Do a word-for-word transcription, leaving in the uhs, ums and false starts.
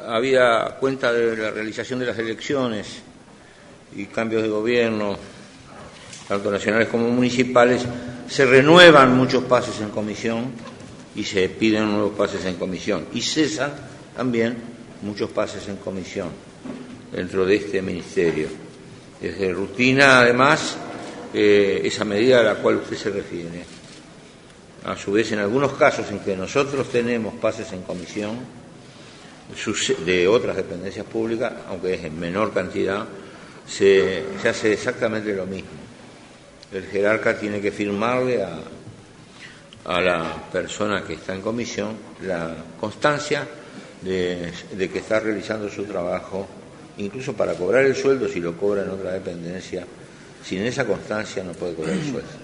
habida cuenta de la realización de las elecciones y cambios de gobierno, tanto nacionales como municipales, se renuevan muchos pases en comisión y se piden nuevos pases en comisión. Y cesan también muchos pases en comisión dentro de este ministerio. Es de rutina, además, eh, esa medida a la cual usted se refiere. A su vez, en algunos casos en que nosotros tenemos pases en comisión de otras dependencias públicas, aunque es en menor cantidad, se, se hace exactamente lo mismo. El jerarca tiene que firmarle a, a la persona que está en comisión la constancia de, de que está realizando su trabajo, incluso para cobrar el sueldo, si lo cobra en otra dependencia. Sin esa constancia no puede cobrar el sueldo.